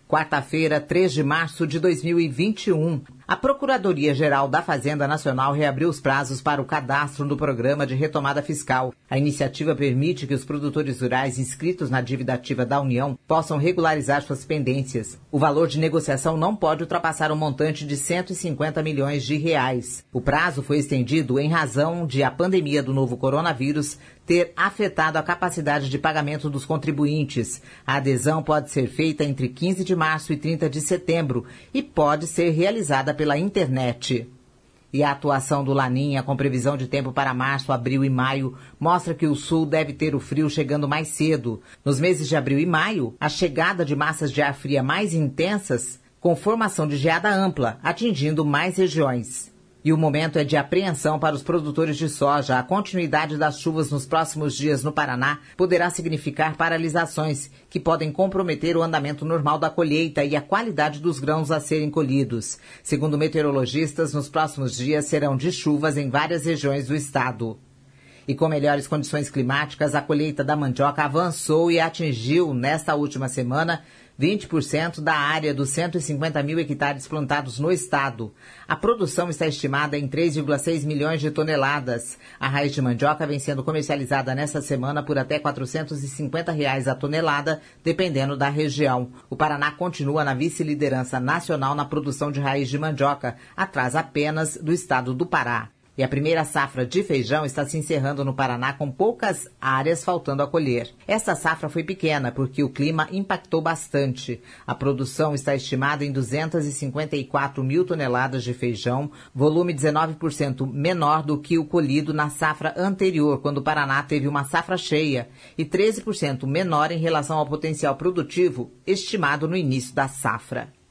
Quarta-feira, 3 de março de 2021. A Procuradoria-Geral da Fazenda Nacional reabriu os prazos para o cadastro do Programa de Retomada Fiscal. A iniciativa permite que os produtores rurais inscritos na dívida ativa da União possam regularizar suas pendências. O valor de negociação não pode ultrapassar um montante de R$150 milhões. O prazo foi estendido em razão de a pandemia do novo coronavírus ter afetado a capacidade de pagamento dos contribuintes. A adesão pode ser feita entre 15 de março e 30 de setembro e pode ser realizada pela internet. E a atuação do Laninha, com previsão de tempo para março, abril e maio, mostra que o sul deve ter o frio chegando mais cedo. Nos meses de abril e maio, a chegada de massas de ar fria mais intensas, com formação de geada ampla, atingindo mais regiões. E o momento é de apreensão para os produtores de soja. A continuidade das chuvas nos próximos dias no Paraná poderá significar paralisações que podem comprometer o andamento normal da colheita e a qualidade dos grãos a serem colhidos. Segundo meteorologistas, nos próximos dias serão de chuvas em várias regiões do estado. E com melhores condições climáticas, a colheita da mandioca avançou e atingiu, nesta última semana, 20% da área dos 150 mil hectares plantados no estado. A produção está estimada em 3,6 milhões de toneladas. A raiz de mandioca vem sendo comercializada nesta semana por até R$450 a tonelada, dependendo da região. O Paraná continua na vice-liderança nacional na produção de raiz de mandioca, atrás apenas do estado do Pará. E a primeira safra de feijão está se encerrando no Paraná com poucas áreas faltando a colher. Essa safra foi pequena porque o clima impactou bastante. A produção está estimada em 254 mil toneladas de feijão, volume 19% menor do que o colhido na safra anterior, quando o Paraná teve uma safra cheia, e 13% menor em relação ao potencial produtivo estimado no início da safra.